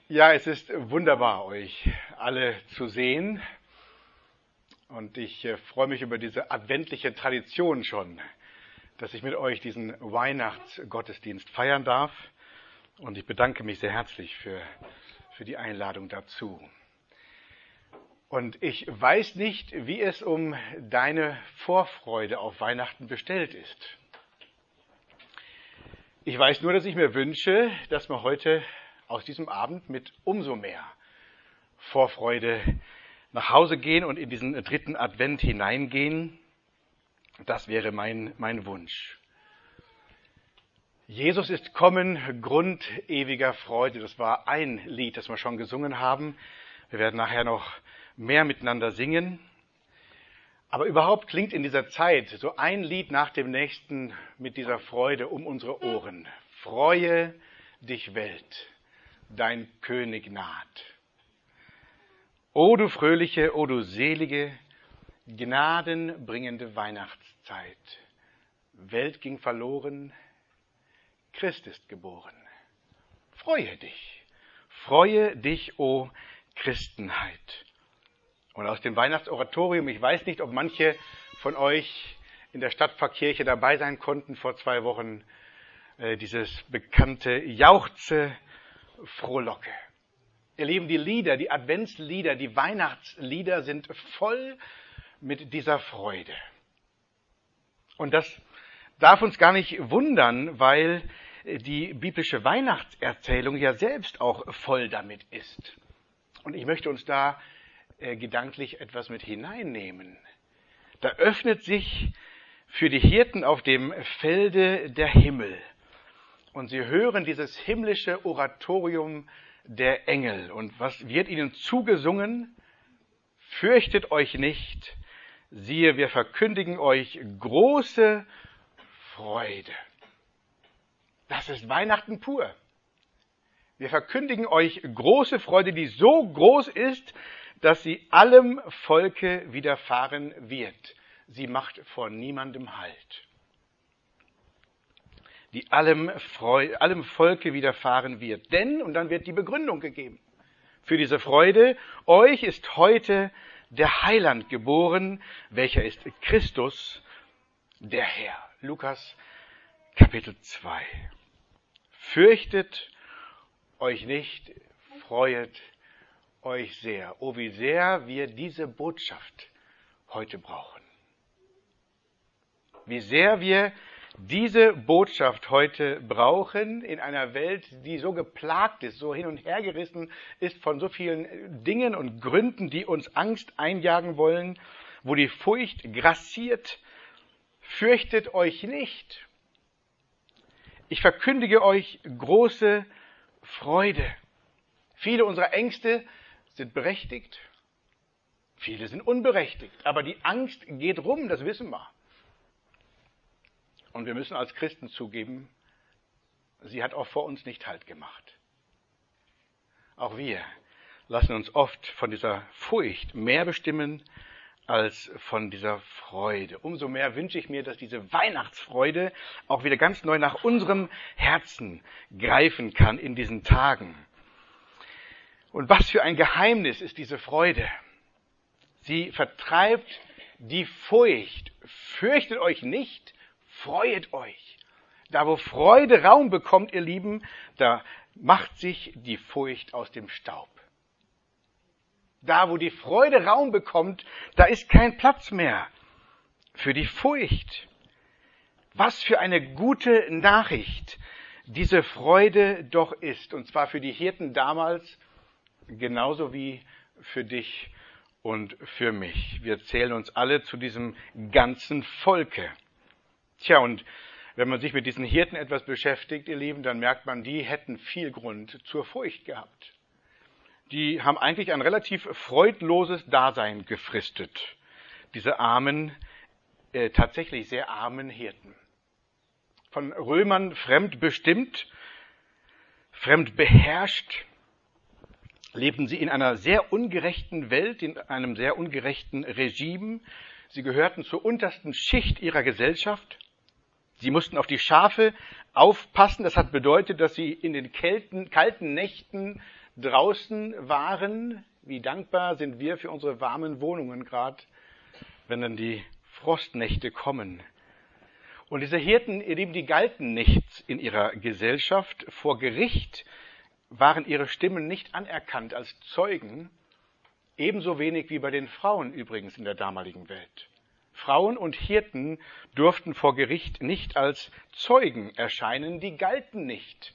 Ja, es ist wunderbar, euch alle zu sehen. Und ich freue mich über diese adventliche Tradition schon, dass ich mit euch diesen Weihnachtsgottesdienst feiern darf. Und ich bedanke mich sehr herzlich für die Einladung dazu. Und ich weiß nicht, wie es um deine Vorfreude auf Weihnachten bestellt ist. Ich weiß nur, dass ich mir wünsche, dass wir heute aus diesem Abend mit umso mehr Vorfreude nach Hause gehen und in diesen dritten Advent hineingehen. Das wäre mein Wunsch. Jesus ist kommen, Grund ewiger Freude. Das war ein Lied, das wir schon gesungen haben. Wir werden nachher noch mehr miteinander singen. Aber überhaupt klingt in dieser Zeit so ein Lied nach dem nächsten mit dieser Freude um unsere Ohren. Freue dich, Welt, dein König naht. O du fröhliche, o du selige, gnadenbringende Weihnachtszeit. Welt ging verloren, Christ ist geboren. Freue dich, o Christenheit. Und aus dem Weihnachtsoratorium, ich weiß nicht, ob manche von euch in der Stadtpfarrkirche dabei sein konnten vor 2 Wochen, dieses bekannte Jauchze, Frohlocke. Ihr Lieben, die Lieder, die Adventslieder, die Weihnachtslieder sind voll mit dieser Freude. Und das darf uns gar nicht wundern, weil die biblische Weihnachtserzählung ja selbst auch voll damit ist. Und ich möchte uns da gedanklich etwas mit hineinnehmen. Da öffnet sich für die Hirten auf dem Felde der Himmel. Und sie hören dieses himmlische Oratorium der Engel. Und was wird ihnen zugesungen? Fürchtet euch nicht, siehe, wir verkündigen euch große Freude. Das ist Weihnachten pur. Wir verkündigen euch große Freude, die so groß ist, dass sie allem Volke widerfahren wird. Sie macht vor niemandem Halt. Die allem Volke widerfahren wird. Denn, und dann wird die Begründung gegeben für diese Freude, euch ist heute der Heiland geboren, welcher ist Christus, der Herr. Lukas Kapitel 2. Fürchtet euch nicht, freuet euch sehr. Oh, wie sehr wir diese Botschaft heute brauchen. Wie sehr wir diese Botschaft heute brauchen in einer Welt, die so geplagt ist, so hin und her gerissen ist von so vielen Dingen und Gründen, die uns Angst einjagen wollen, wo die Furcht grassiert. Fürchtet euch nicht. Ich verkündige euch große Freude. Viele unserer Ängste sind berechtigt, viele sind unberechtigt, aber die Angst geht rum, das wissen wir. Und wir müssen als Christen zugeben, sie hat auch vor uns nicht Halt gemacht. Auch wir lassen uns oft von dieser Furcht mehr bestimmen als von dieser Freude. Umso mehr wünsche ich mir, dass diese Weihnachtsfreude auch wieder ganz neu nach unserem Herzen greifen kann in diesen Tagen. Und was für ein Geheimnis ist diese Freude. Sie vertreibt die Furcht. Fürchtet euch nicht, freuet euch. Da, wo Freude Raum bekommt, ihr Lieben, da macht sich die Furcht aus dem Staub. Da, wo die Freude Raum bekommt, da ist kein Platz mehr für die Furcht. Was für eine gute Nachricht diese Freude doch ist. Und zwar für die Hirten damals, genauso wie für dich und für mich. Wir zählen uns alle zu diesem ganzen Volke. Tja, und wenn man sich mit diesen Hirten etwas beschäftigt, ihr Lieben, dann merkt man, die hätten viel Grund zur Furcht gehabt. Die haben eigentlich ein relativ freudloses Dasein gefristet. Diese armen, tatsächlich sehr armen Hirten. Von Römern fremdbestimmt, fremdbeherrscht, lebten sie in einer sehr ungerechten Welt, in einem sehr ungerechten Regime. Sie gehörten zur untersten Schicht ihrer Gesellschaft. Sie mussten auf die Schafe aufpassen. Das hat bedeutet, dass sie in den kalten Nächten draußen waren. Wie dankbar sind wir für unsere warmen Wohnungen, gerade wenn dann die Frostnächte kommen. Und diese Hirten, ihr Lieben, die galten nichts in ihrer Gesellschaft. Vor Gericht waren ihre Stimmen nicht anerkannt als Zeugen, ebenso wenig wie bei den Frauen übrigens in der damaligen Welt. Frauen und Hirten durften vor Gericht nicht als Zeugen erscheinen, die galten nicht.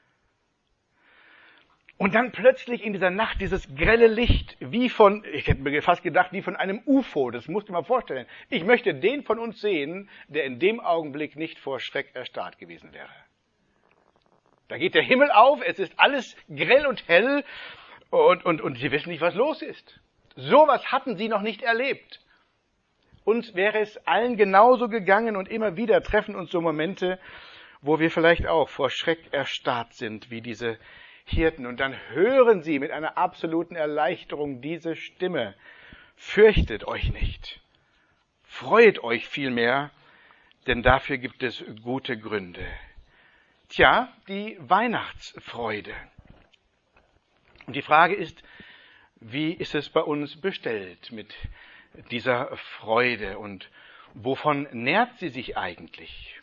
Und dann plötzlich in dieser Nacht dieses grelle Licht, ich hätte mir fast gedacht, wie von einem UFO, das musst du dir mal vorstellen. Ich möchte den von uns sehen, der in dem Augenblick nicht vor Schreck erstarrt gewesen wäre. Da geht der Himmel auf, es ist alles grell und hell und sie wissen nicht, was los ist. Sowas hatten sie noch nicht erlebt. Uns wäre es allen genauso gegangen und immer wieder treffen uns so Momente, wo wir vielleicht auch vor Schreck erstarrt sind, wie diese Hirten. Und dann hören sie mit einer absoluten Erleichterung diese Stimme. Fürchtet euch nicht. Freut euch vielmehr, denn dafür gibt es gute Gründe. Tja, die Weihnachtsfreude. Und die Frage ist, wie ist es bei uns bestellt mit dieser Freude und wovon nährt sie sich eigentlich?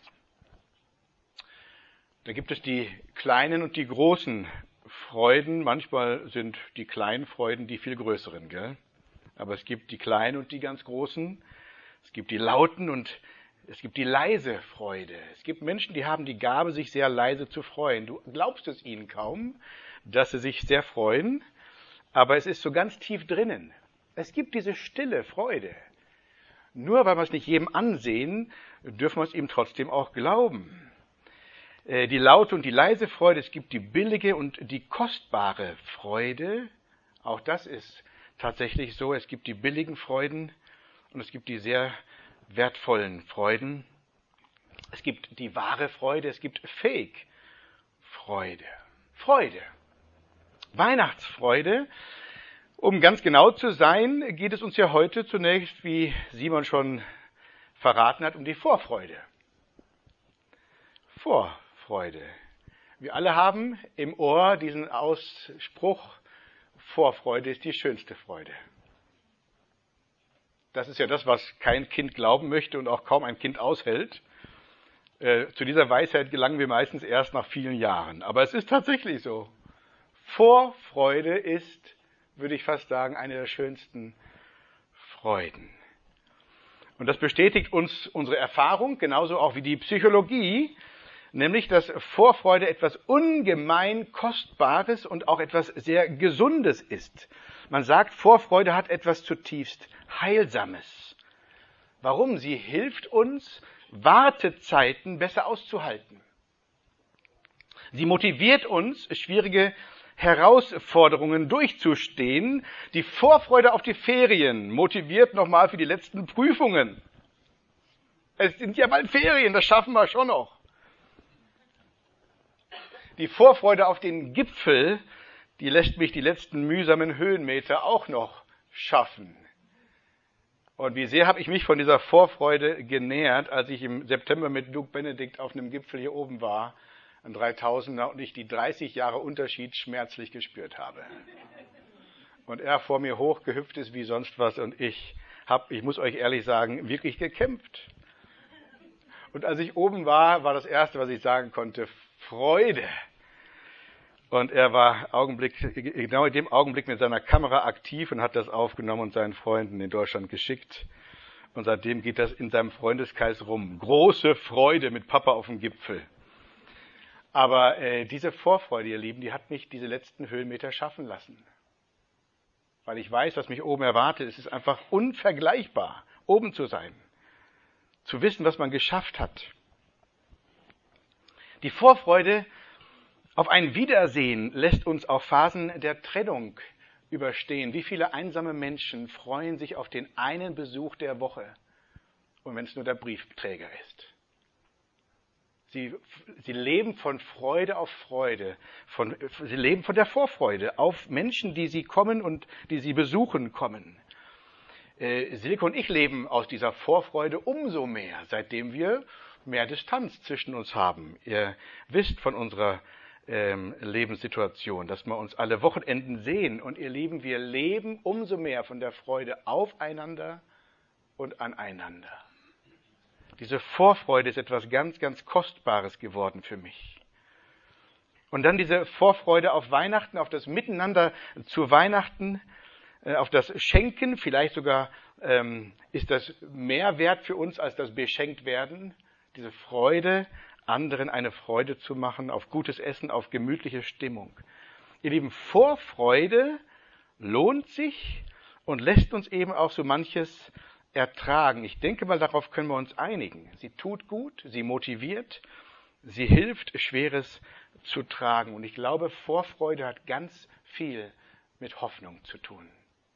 Da gibt es die kleinen und die großen Freuden. Manchmal sind die kleinen Freuden die viel größeren, gell? Aber es gibt die kleinen und die ganz großen. Es gibt die lauten und es gibt die leise Freude. Es gibt Menschen, die haben die Gabe, sich sehr leise zu freuen. Du glaubst es ihnen kaum, dass sie sich sehr freuen, aber es ist so ganz tief drinnen. Es gibt diese stille Freude. Nur weil wir es nicht jedem ansehen, dürfen wir es ihm trotzdem auch glauben. Die laute und die leise Freude, es gibt die billige und die kostbare Freude. Auch das ist tatsächlich so. Es gibt die billigen Freuden und es gibt die sehr wertvollen Freuden. Es gibt die wahre Freude, es gibt Fake-Freude. Freude. Weihnachtsfreude. Um ganz genau zu sein, geht es uns ja heute zunächst, wie Simon schon verraten hat, um die Vorfreude. Vorfreude. Wir alle haben im Ohr diesen Ausspruch, Vorfreude ist die schönste Freude. Das ist ja das, was kein Kind glauben möchte und auch kaum ein Kind aushält. Zu dieser Weisheit gelangen wir meistens erst nach vielen Jahren. Aber es ist tatsächlich so. Vorfreude ist, würde ich fast sagen, eine der schönsten Freuden. Und das bestätigt uns unsere Erfahrung, genauso auch wie die Psychologie, nämlich, dass Vorfreude etwas ungemein Kostbares und auch etwas sehr Gesundes ist. Man sagt, Vorfreude hat etwas zutiefst Heilsames. Warum? Sie hilft uns, Wartezeiten besser auszuhalten. Sie motiviert uns, schwierige Herausforderungen durchzustehen. Die Vorfreude auf die Ferien motiviert nochmal für die letzten Prüfungen. Es sind ja bald Ferien, das schaffen wir schon noch. Die Vorfreude auf den Gipfel, die lässt mich die letzten mühsamen Höhenmeter auch noch schaffen. Und wie sehr habe ich mich von dieser Vorfreude genährt, als ich im September mit Duke Benedict auf einem Gipfel hier oben war, ein 3000er, und ich die 30 Jahre Unterschied schmerzlich gespürt habe. Und er vor mir hochgehüpft ist wie sonst was und ich muss euch ehrlich sagen, wirklich gekämpft. Und als ich oben war, war das Erste, was ich sagen konnte, Freude. Und er war genau in dem Augenblick mit seiner Kamera aktiv und hat das aufgenommen und seinen Freunden in Deutschland geschickt. Und seitdem geht das in seinem Freundeskreis rum. Große Freude mit Papa auf dem Gipfel. Aber diese Vorfreude, ihr Lieben, die hat mich diese letzten Höhenmeter schaffen lassen. Weil ich weiß, was mich oben erwartet. Es ist einfach unvergleichbar, oben zu sein. Zu wissen, was man geschafft hat. Die Vorfreude auf ein Wiedersehen lässt uns auch Phasen der Trennung überstehen. Wie viele einsame Menschen freuen sich auf den einen Besuch der Woche, und wenn es nur der Briefträger ist. Sie leben von Freude auf Freude. Sie leben von der Vorfreude auf Menschen, die sie kommen und die sie besuchen kommen. Silke und ich leben aus dieser Vorfreude umso mehr, seitdem wir mehr Distanz zwischen uns haben. Ihr wisst von unserer Lebenssituation, dass wir uns alle Wochenenden sehen. Und ihr Lieben, wir leben umso mehr von der Freude aufeinander und aneinander. Diese Vorfreude ist etwas ganz, ganz Kostbares geworden für mich. Und dann diese Vorfreude auf Weihnachten, auf das Miteinander zu Weihnachten, auf das Schenken, vielleicht sogar ist das mehr wert für uns als das Beschenktwerden. Diese Freude, anderen eine Freude zu machen, auf gutes Essen, auf gemütliche Stimmung. Ihr Lieben, Vorfreude lohnt sich und lässt uns eben auch so manches ertragen. Ich denke mal, darauf können wir uns einigen. Sie tut gut, sie motiviert, sie hilft, Schweres zu tragen. Und ich glaube, Vorfreude hat ganz viel mit Hoffnung zu tun.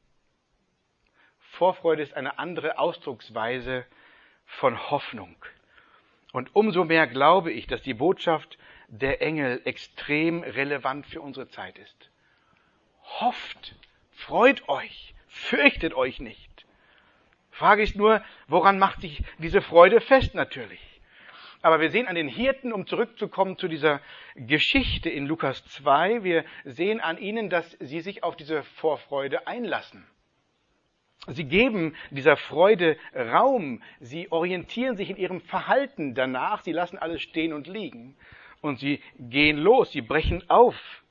Vorfreude ist eine andere Ausdrucksweise von Hoffnung. Und umso mehr glaube ich, dass die Botschaft der Engel extrem relevant für unsere Zeit ist. Hofft, freut euch, fürchtet euch nicht. Frage ist nur, woran macht sich diese Freude fest natürlich? Aber wir sehen an den Hirten, um zurückzukommen zu dieser Geschichte in Lukas 2, wir sehen an ihnen, dass sie sich auf diese Vorfreude einlassen. Sie geben dieser Freude Raum, sie orientieren sich in ihrem Verhalten danach, sie lassen alles stehen und liegen und sie gehen los, sie brechen auf.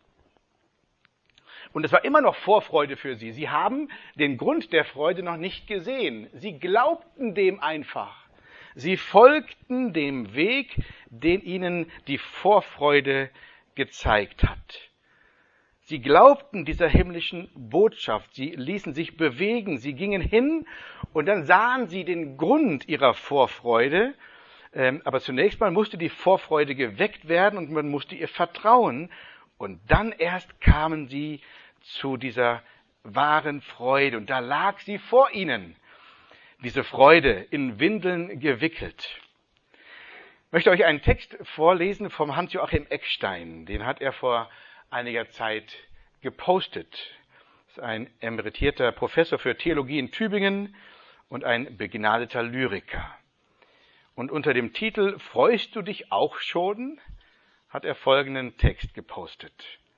Und es war immer noch Vorfreude für sie. Sie haben den Grund der Freude noch nicht gesehen. Sie glaubten dem einfach. Sie folgten dem Weg, den ihnen die Vorfreude gezeigt hat. Sie glaubten dieser himmlischen Botschaft, sie ließen sich bewegen, sie gingen hin und dann sahen sie den Grund ihrer Vorfreude. Aber zunächst mal musste die Vorfreude geweckt werden und man musste ihr vertrauen. Und dann erst kamen sie zu dieser wahren Freude und da lag sie vor ihnen, diese Freude in Windeln gewickelt. Ich möchte euch einen Text vorlesen vom Hans-Joachim Eckstein, den hat er vor einiger Zeit gepostet. Das ist ein emeritierter Professor für Theologie in Tübingen und ein begnadeter Lyriker. Und unter dem Titel "Freust du dich auch schon?" hat er folgenden Text gepostet.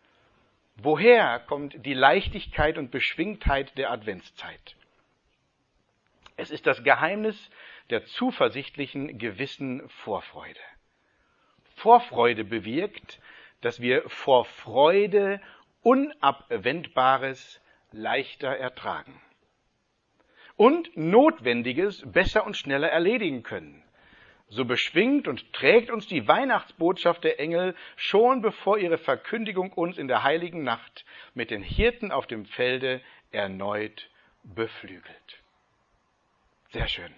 Woher kommt die Leichtigkeit und Beschwingtheit der Adventszeit? Es ist das Geheimnis der zuversichtlichen, gewissen Vorfreude. Vorfreude bewirkt, dass wir vor Freude Unabwendbares leichter ertragen und Notwendiges besser und schneller erledigen können. So beschwingt und trägt uns die Weihnachtsbotschaft der Engel schon bevor ihre Verkündigung uns in der heiligen Nacht mit den Hirten auf dem Felde erneut beflügelt. Sehr schön.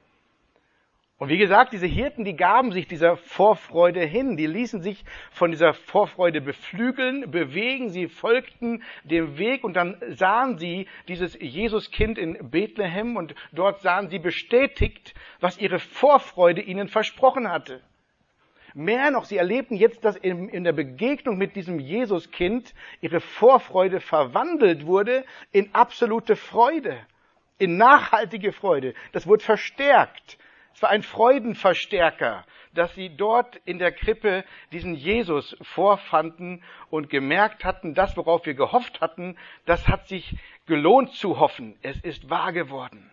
Und wie gesagt, diese Hirten, die gaben sich dieser Vorfreude hin, die ließen sich von dieser Vorfreude beflügeln, bewegen, sie folgten dem Weg und dann sahen sie dieses Jesuskind in Bethlehem und dort sahen sie bestätigt, was ihre Vorfreude ihnen versprochen hatte. Mehr noch, sie erlebten jetzt, dass in der Begegnung mit diesem Jesuskind ihre Vorfreude verwandelt wurde in absolute Freude, in nachhaltige Freude. Das wurde verstärkt. Es war ein Freudenverstärker, dass sie dort in der Krippe diesen Jesus vorfanden und gemerkt hatten, das, worauf wir gehofft hatten, das hat sich gelohnt zu hoffen. Es ist wahr geworden.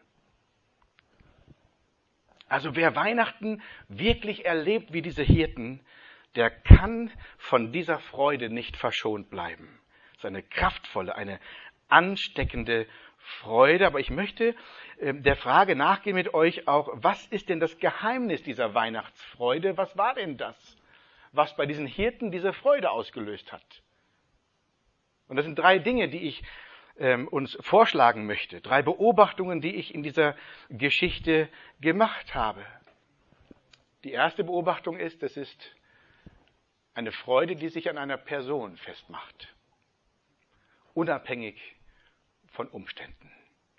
Also wer Weihnachten wirklich erlebt wie diese Hirten, der kann von dieser Freude nicht verschont bleiben. Es ist eine kraftvolle, eine ansteckende Freude, aber ich möchte der Frage nachgehen mit euch auch, was ist denn das Geheimnis dieser Weihnachtsfreude? Was war denn das, was bei diesen Hirten diese Freude ausgelöst hat? Und das sind 3 Dinge, die ich uns vorschlagen möchte. 3 Beobachtungen, die ich in dieser Geschichte gemacht habe. Die erste Beobachtung ist, es ist eine Freude, die sich an einer Person festmacht. Unabhängig von Umständen.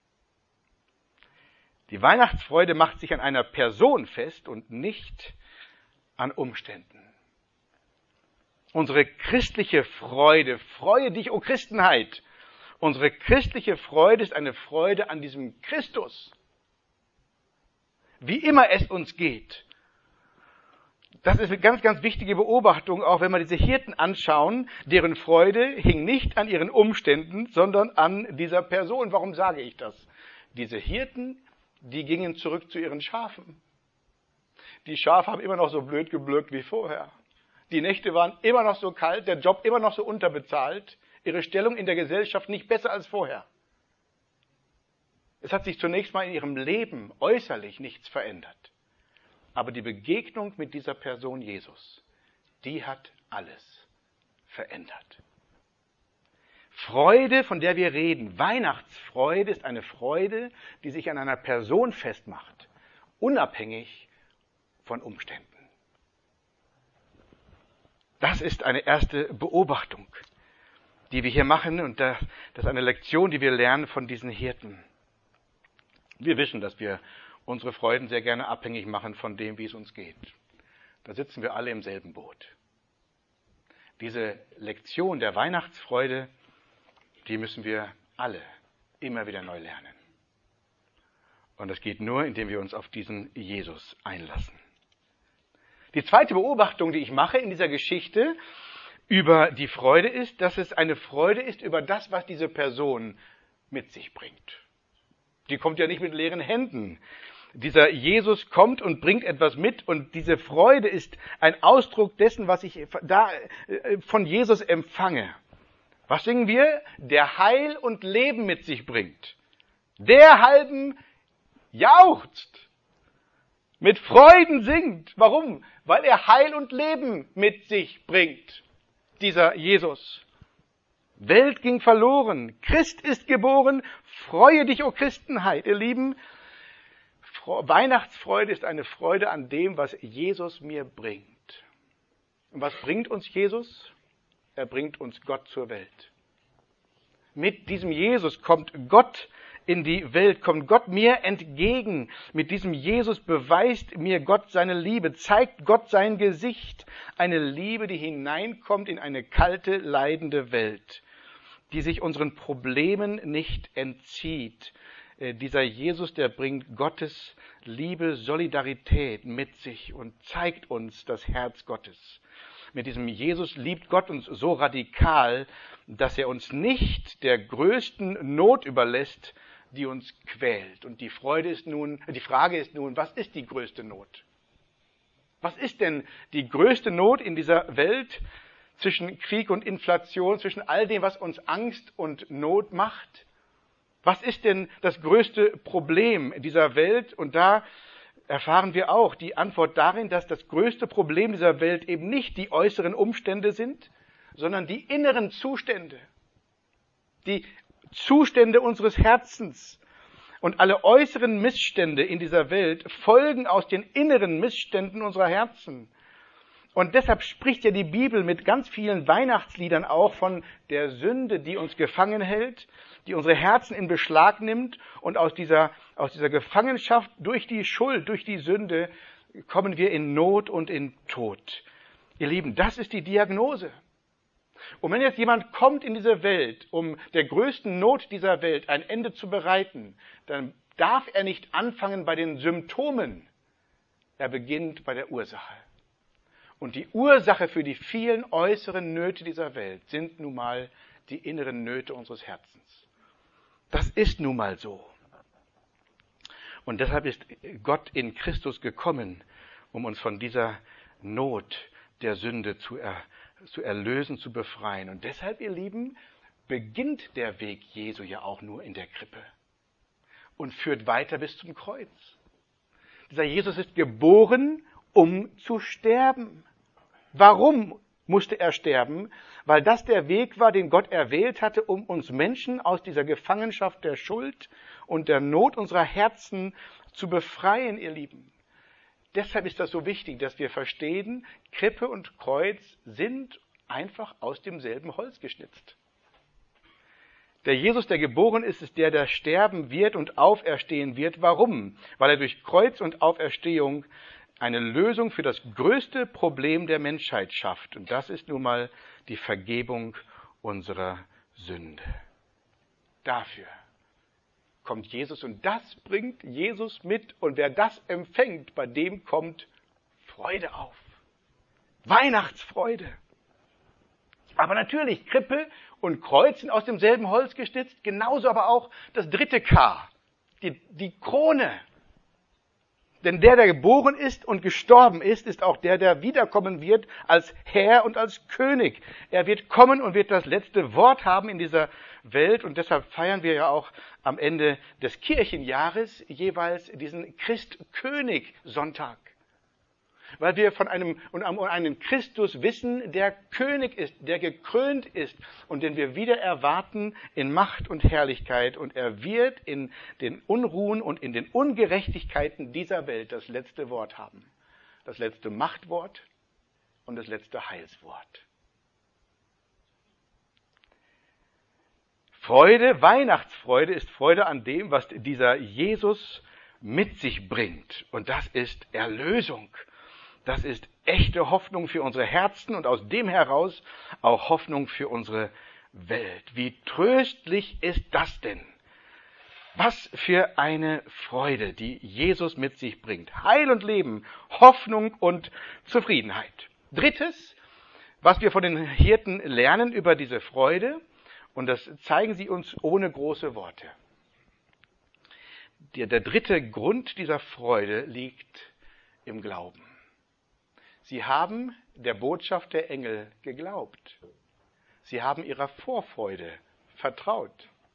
Die Weihnachtsfreude macht sich an einer Person fest und nicht an Umständen. Unsere christliche Freude, freue dich, o Christenheit. Unsere christliche Freude ist eine Freude an diesem Christus. Wie immer es uns geht. Das ist eine ganz, ganz wichtige Beobachtung, auch wenn wir diese Hirten anschauen. Deren Freude hing nicht an ihren Umständen, sondern an dieser Person. Warum sage ich das? Diese Hirten, die gingen zurück zu ihren Schafen. Die Schafe haben immer noch so blöd geblökt wie vorher. Die Nächte waren immer noch so kalt, der Job immer noch so unterbezahlt, ihre Stellung in der Gesellschaft nicht besser als vorher. Es hat sich zunächst mal in ihrem Leben äußerlich nichts verändert. Aber die Begegnung mit dieser Person Jesus, die hat alles verändert. Freude, von der wir reden, Weihnachtsfreude, ist eine Freude, die sich an einer Person festmacht, unabhängig von Umständen. Das ist eine erste Beobachtung, die wir hier machen, und das ist eine Lektion, die wir lernen von diesen Hirten. Wir wissen, dass wir unsere Freuden sehr gerne abhängig machen von dem, wie es uns geht. Da sitzen wir alle im selben Boot. Diese Lektion der Weihnachtsfreude, die müssen wir alle immer wieder neu lernen. Und das geht nur, indem wir uns auf diesen Jesus einlassen. Die zweite Beobachtung, die ich mache in dieser Geschichte über die Freude ist, dass es eine Freude ist über das, was diese Person mit sich bringt. Die kommt ja nicht mit leeren Händen. Dieser Jesus kommt und bringt etwas mit, und diese Freude ist ein Ausdruck dessen, was ich da von Jesus empfange. Was singen wir? Der Heil und Leben mit sich bringt. Der halben jauchzt, mit Freuden singt. Warum? Weil er Heil und Leben mit sich bringt, dieser Jesus. Welt ging verloren, Christ ist geboren, freue dich, o Christenheit. Ihr Lieben, Weihnachtsfreude ist eine Freude an dem, was Jesus mir bringt. Und was bringt uns Jesus? Er bringt uns Gott zur Welt. Mit diesem Jesus kommt Gott in die Welt, kommt Gott mir entgegen. Mit diesem Jesus beweist mir Gott seine Liebe, zeigt Gott sein Gesicht. Eine Liebe, die hineinkommt in eine kalte, leidende Welt, die sich unseren Problemen nicht entzieht. Dieser Jesus, der bringt Gottes Liebe, Solidarität mit sich und zeigt uns das Herz Gottes. Mit diesem Jesus liebt Gott uns so radikal, dass er uns nicht der größten Not überlässt, die uns quält. Und die Frage ist nun, was ist die größte Not? Was ist denn die größte Not in dieser Welt zwischen Krieg und Inflation, zwischen all dem, was uns Angst und Not macht? Was ist denn das größte Problem dieser Welt? Und da erfahren wir auch die Antwort darin, dass das größte Problem dieser Welt eben nicht die äußeren Umstände sind, sondern die inneren Zustände. Die Zustände unseres Herzens. Und alle äußeren Missstände in dieser Welt folgen aus den inneren Missständen unserer Herzen. Und deshalb spricht ja die Bibel mit ganz vielen Weihnachtsliedern auch von der Sünde, die uns gefangen hält, die unsere Herzen in Beschlag nimmt, und aus dieser Gefangenschaft durch die Schuld, durch die Sünde kommen wir in Not und in Tod. Ihr Lieben, das ist die Diagnose. Und wenn jetzt jemand kommt in diese Welt, um der größten Not dieser Welt ein Ende zu bereiten, dann darf er nicht anfangen bei den Symptomen. Er beginnt bei der Ursache. Und die Ursache für die vielen äußeren Nöte dieser Welt sind nun mal die inneren Nöte unseres Herzens. Das ist nun mal so. Und deshalb ist Gott in Christus gekommen, um uns von dieser Not der Sünde zu erlösen, zu befreien. Und deshalb, ihr Lieben, beginnt der Weg Jesu ja auch nur in der Krippe und führt weiter bis zum Kreuz. Dieser Jesus ist geboren, um zu sterben. Warum musste er sterben? Weil das der Weg war, den Gott erwählt hatte, um uns Menschen aus dieser Gefangenschaft der Schuld und der Not unserer Herzen zu befreien, ihr Lieben. Deshalb ist das so wichtig, dass wir verstehen, Krippe und Kreuz sind einfach aus demselben Holz geschnitzt. Der Jesus, der geboren ist, ist der sterben wird und auferstehen wird. Warum? Weil er durch Kreuz und Auferstehung eine Lösung für das größte Problem der Menschheit schafft. Und das ist nun mal die Vergebung unserer Sünde. Dafür kommt Jesus, und das bringt Jesus mit. Und wer das empfängt, bei dem kommt Freude auf. Weihnachtsfreude. Aber natürlich, Krippe und Kreuz sind aus demselben Holz geschnitzt, genauso aber auch das dritte K, die Krone. Denn der geboren ist und gestorben ist, ist auch der wiederkommen wird als Herr und als König. Er wird kommen und wird das letzte Wort haben in dieser Welt. Und deshalb feiern wir ja auch am Ende des Kirchenjahres jeweils diesen Christkönig-Sonntag. Weil wir von einem Christus wissen, der König ist, der gekrönt ist und den wir wieder erwarten in Macht und Herrlichkeit. Und er wird in den Unruhen und in den Ungerechtigkeiten dieser Welt das letzte Wort haben. Das letzte Machtwort und das letzte Heilswort. Freude, Weihnachtsfreude ist Freude an dem, was dieser Jesus mit sich bringt. Und das ist Erlösung. Das ist echte Hoffnung für unsere Herzen und aus dem heraus auch Hoffnung für unsere Welt. Wie tröstlich ist das denn? Was für eine Freude, die Jesus mit sich bringt. Heil und Leben, Hoffnung und Zufriedenheit. Drittes, was wir von den Hirten lernen über diese Freude, und das zeigen sie uns ohne große Worte. Der dritte Grund dieser Freude liegt im Glauben. Sie haben der Botschaft der Engel geglaubt. Sie haben ihrer Vorfreude vertraut.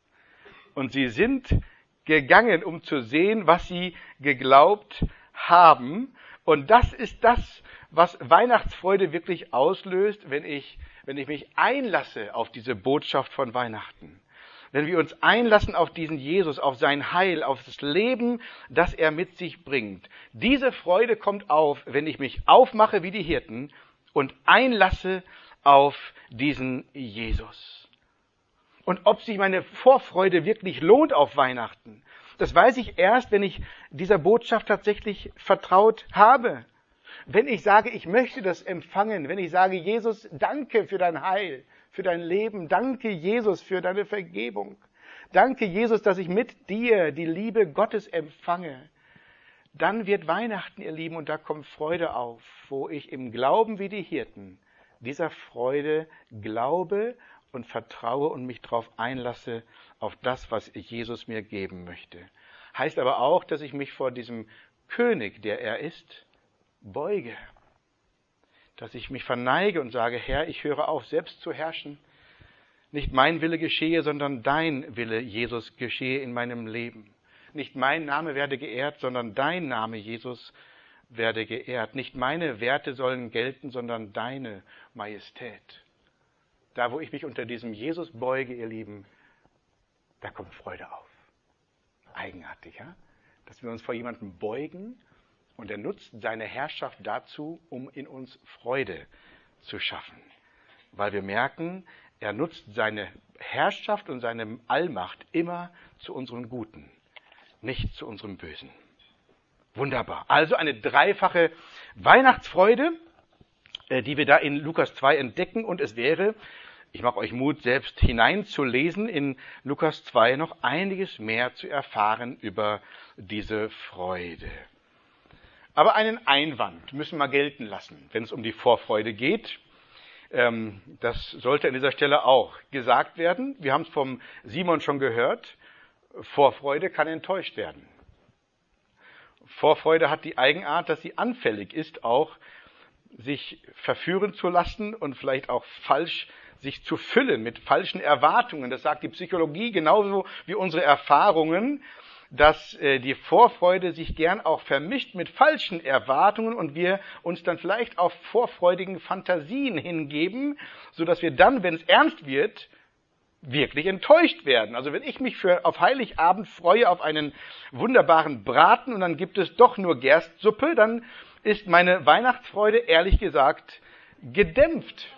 Und sie sind gegangen, um zu sehen, was sie geglaubt haben. Und das ist das, was Weihnachtsfreude wirklich auslöst, wenn ich mich einlasse auf diese Botschaft von Weihnachten. Wenn wir uns einlassen auf diesen Jesus, auf sein Heil, auf das Leben, das er mit sich bringt. Diese Freude kommt auf, wenn ich mich aufmache wie die Hirten und einlasse auf diesen Jesus. Und ob sich meine Vorfreude wirklich lohnt auf Weihnachten, das weiß ich erst, wenn ich dieser Botschaft tatsächlich vertraut habe. Wenn ich sage, ich möchte das empfangen, wenn ich sage, Jesus, danke für dein Heil, für dein Leben. Danke, Jesus, für deine Vergebung. Danke, Jesus, dass ich mit dir die Liebe Gottes empfange. Dann wird Weihnachten, ihr Lieben, und da kommt Freude auf, wo ich im Glauben wie die Hirten dieser Freude glaube und vertraue und mich darauf einlasse, auf das, was Jesus mir geben möchte. Heißt aber auch, dass ich mich vor diesem König, der er ist, beuge. Dass ich mich verneige und sage, Herr, ich höre auf, selbst zu herrschen. Nicht mein Wille geschehe, sondern dein Wille, Jesus, geschehe in meinem Leben. Nicht mein Name werde geehrt, sondern dein Name, Jesus, werde geehrt. Nicht meine Werte sollen gelten, sondern deine Majestät. Da, wo ich mich unter diesem Jesus beuge, ihr Lieben, da kommt Freude auf. Eigenartig, ja? Dass wir uns vor jemandem beugen, und er nutzt seine Herrschaft dazu, um in uns Freude zu schaffen. Weil wir merken, er nutzt seine Herrschaft und seine Allmacht immer zu unserem Guten, nicht zu unserem Bösen. Wunderbar. Also eine dreifache Weihnachtsfreude, die wir da in Lukas 2 entdecken. Und es wäre, ich mache euch Mut, selbst hineinzulesen, in Lukas 2 noch einiges mehr zu erfahren über diese Freude. Aber einen Einwand müssen wir gelten lassen, wenn es um die Vorfreude geht. Das sollte an dieser Stelle auch gesagt werden. Wir haben es vom Simon schon gehört. Vorfreude kann enttäuscht werden. Vorfreude hat die Eigenart, dass sie anfällig ist, auch sich verführen zu lassen und vielleicht auch falsch sich zu füllen mit falschen Erwartungen. Das sagt die Psychologie genauso wie unsere Erfahrungen, dass die Vorfreude sich gern auch vermischt mit falschen Erwartungen und wir uns dann vielleicht auf vorfreudigen Fantasien hingeben, sodass wir dann, wenn es ernst wird, wirklich enttäuscht werden. Also wenn ich mich auf Heiligabend freue auf einen wunderbaren Braten und dann gibt es doch nur Gerstsuppe, dann ist meine Weihnachtsfreude ehrlich gesagt gedämpft.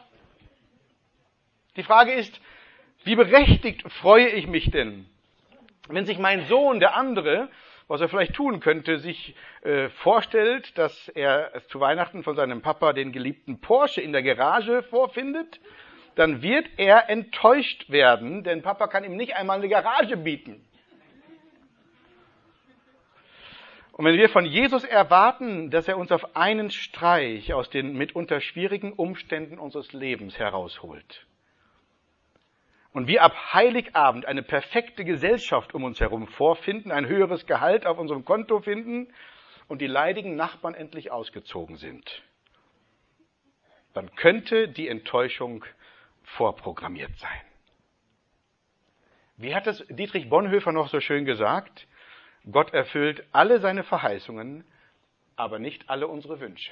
Die Frage ist, wie berechtigt freue ich mich denn? Wenn sich mein Sohn, der andere, was er vielleicht tun könnte, sich vorstellt, dass er zu Weihnachten von seinem Papa den geliebten Porsche in der Garage vorfindet, dann wird er enttäuscht werden, denn Papa kann ihm nicht einmal eine Garage bieten. Und wenn wir von Jesus erwarten, dass er uns auf einen Streich aus den mitunter schwierigen Umständen unseres Lebens herausholt, und wir ab Heiligabend eine perfekte Gesellschaft um uns herum vorfinden, ein höheres Gehalt auf unserem Konto finden und die leidigen Nachbarn endlich ausgezogen sind, dann könnte die Enttäuschung vorprogrammiert sein. Wie hat es Dietrich Bonhoeffer noch so schön gesagt? Gott erfüllt alle seine Verheißungen, aber nicht alle unsere Wünsche.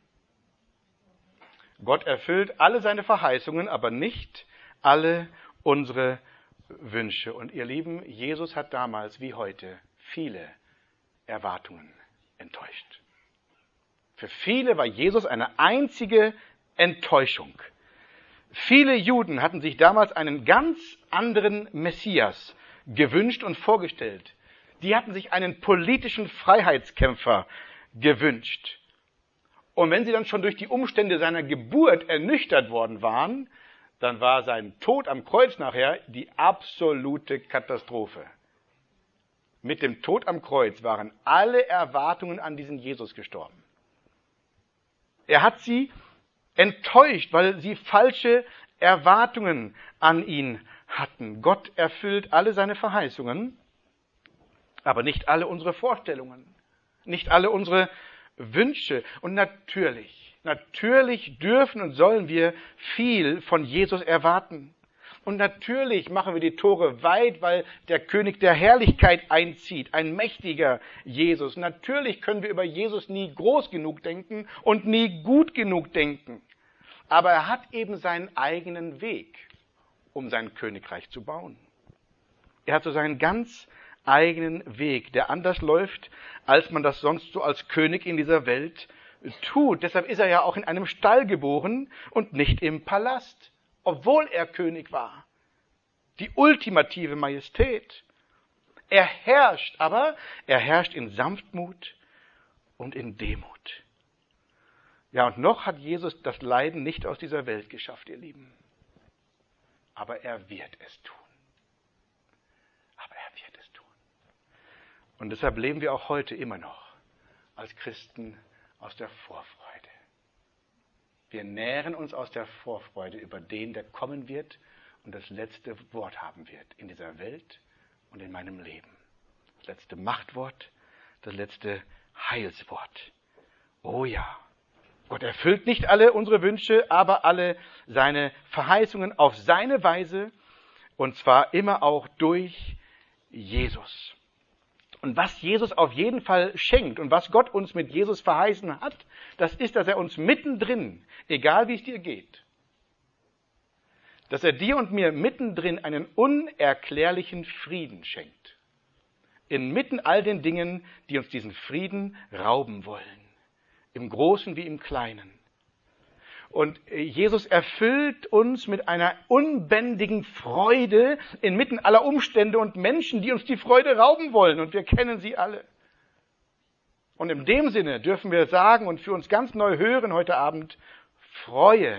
Gott erfüllt alle seine Verheißungen, aber nicht alle unsere Wünsche. Und ihr Lieben, Jesus hat damals wie heute viele Erwartungen enttäuscht. Für viele war Jesus eine einzige Enttäuschung. Viele Juden hatten sich damals einen ganz anderen Messias gewünscht und vorgestellt. Die hatten sich einen politischen Freiheitskämpfer gewünscht. Und wenn sie dann schon durch die Umstände seiner Geburt ernüchtert worden waren, dann war sein Tod am Kreuz nachher die absolute Katastrophe. Mit dem Tod am Kreuz waren alle Erwartungen an diesen Jesus gestorben. Er hat sie enttäuscht, weil sie falsche Erwartungen an ihn hatten. Gott erfüllt alle seine Verheißungen, aber nicht alle unsere Vorstellungen, nicht alle unsere Wünsche. Und natürlich dürfen und sollen wir viel von Jesus erwarten. Und natürlich machen wir die Tore weit, weil der König der Herrlichkeit einzieht, ein mächtiger Jesus. Natürlich können wir über Jesus nie groß genug denken und nie gut genug denken. Aber er hat eben seinen eigenen Weg, um sein Königreich zu bauen. Er hat so seinen ganz eigenen Weg, der anders läuft, als man das sonst so als König in dieser Welt tut. Deshalb ist er ja auch in einem Stall geboren und nicht im Palast, obwohl er König war. Die ultimative Majestät. Er herrscht, aber er herrscht in Sanftmut und in Demut. Ja, und noch hat Jesus das Leiden nicht aus dieser Welt geschafft, ihr Lieben. Aber er wird es tun. Und deshalb leben wir auch heute immer noch als Christen aus der Vorfreude. Wir nähren uns aus der Vorfreude über den, der kommen wird und das letzte Wort haben wird in dieser Welt und in meinem Leben. Das letzte Machtwort, das letzte Heilswort. Oh ja, Gott erfüllt nicht alle unsere Wünsche, aber alle seine Verheißungen auf seine Weise, und zwar immer auch durch Jesus. Und was Jesus auf jeden Fall schenkt und was Gott uns mit Jesus verheißen hat, das ist, dass er uns mittendrin, egal wie es dir geht, dass er dir und mir mittendrin einen unerklärlichen Frieden schenkt. Inmitten all den Dingen, die uns diesen Frieden rauben wollen. Im Großen wie im Kleinen. Und Jesus erfüllt uns mit einer unbändigen Freude inmitten aller Umstände und Menschen, die uns die Freude rauben wollen. Und wir kennen sie alle. Und in dem Sinne dürfen wir sagen und für uns ganz neu hören heute Abend, freue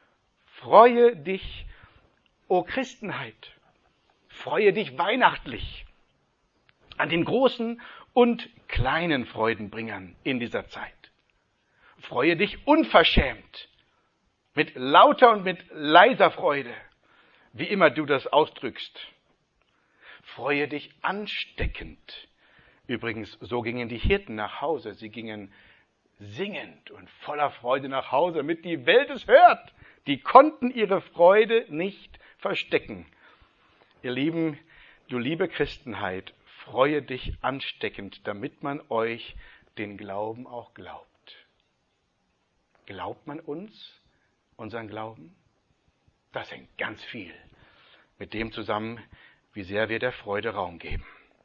dich, o Christenheit. Freue dich weihnachtlich an den großen und kleinen Freudenbringern in dieser Zeit. Freue dich unverschämt. Mit lauter und mit leiser Freude, wie immer du das ausdrückst. Freue dich ansteckend. Übrigens, so gingen die Hirten nach Hause. Sie gingen singend und voller Freude nach Hause, damit die Welt es hört. Die konnten ihre Freude nicht verstecken. Ihr Lieben, du liebe Christenheit, freue dich ansteckend, damit man euch den Glauben auch glaubt. Glaubt man uns unseren Glauben? Das hängt ganz viel mit dem zusammen, wie sehr wir der Freude Raum geben.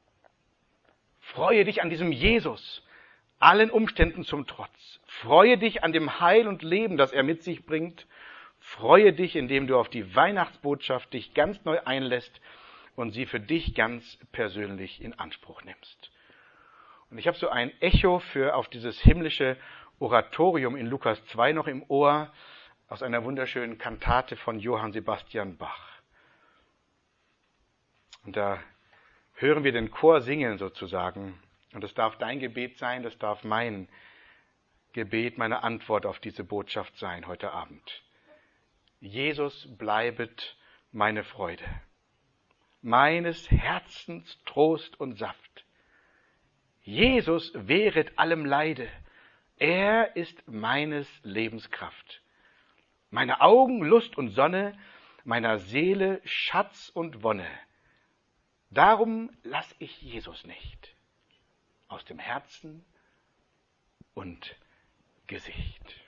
Freue dich an diesem Jesus, allen Umständen zum Trotz. Freue dich an dem Heil und Leben, das er mit sich bringt. Freue dich, indem du auf die Weihnachtsbotschaft dich ganz neu einlässt und sie für dich ganz persönlich in Anspruch nimmst. Und ich habe so ein Echo auf dieses himmlische Oratorium in Lukas 2 noch im Ohr, aus einer wunderschönen Kantate von Johann Sebastian Bach. Und da hören wir den Chor singen sozusagen. Und das darf dein Gebet sein, das darf mein Gebet, meine Antwort auf diese Botschaft sein heute Abend. Jesus bleibet meine Freude, meines Herzens Trost und Saft. Jesus wehret allem Leide, er ist meines Lebens Kraft. Meine Augen Lust und Sonne, meiner Seele Schatz und Wonne. Darum lass ich Jesus nicht aus dem Herzen und Gesicht.